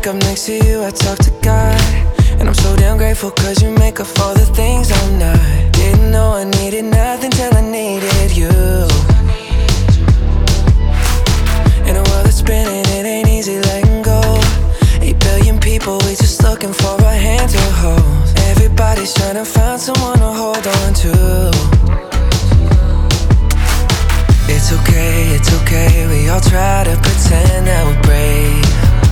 wake up next to you, I talk to God. And I'm so damn grateful cause you make up for the things I'm not. Didn't know I needed nothing till I needed you. In a world that's spinning, it ain't easy letting go. 8 billion people, we just looking for a hand to hold. Everybody's trying to find someone to hold on to. It's okay, we all try to pretend that we're brave.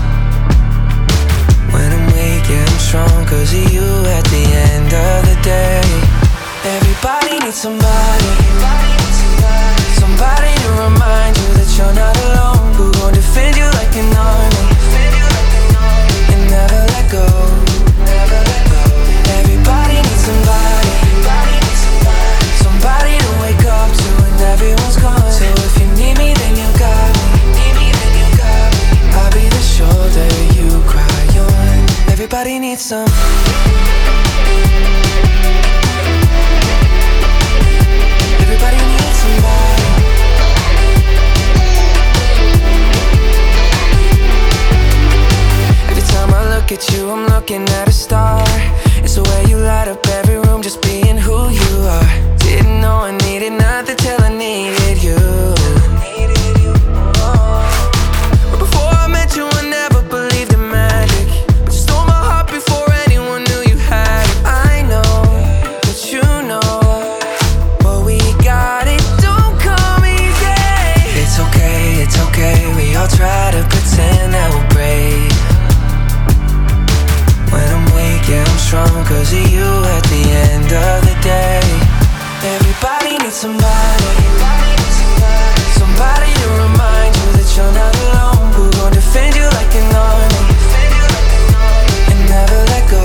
When I'm weak, yeah, I'm strong cause of you at the end of the day. Everybody needs somebody, somebody to remind you that you're not alone. Who gon' defend you like an army and never let go. Everybody needs somebody, somebody to wake up to when everyone's gone. So if you need me, then you got me. I'll be the shoulder you cry on. Everybody needs some. Everybody needs somebody. Every time I look at you, I'm looking at a star. It's the way you light up every room, just being who you are. Didn't know I needed nothing till I needed you. But before I met you, I never believed in magic. But you stole my heart before anyone knew you had it. I know that you know what we got, it don't come easy. It's okay, we all try to pretend that we're brave. When I'm weak, yeah, I'm strong cause of you at the end of the day. Everybody needs somebody, somebody to remind you that you're not alone. Who gon' defend you like an army and never let go.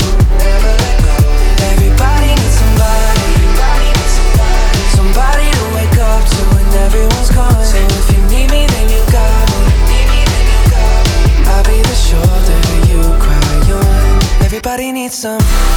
Everybody needs somebody, somebody to wake up to when everyone's gone. So if you need me, then you got me. I'll be the shoulder you cry on. Everybody needs some.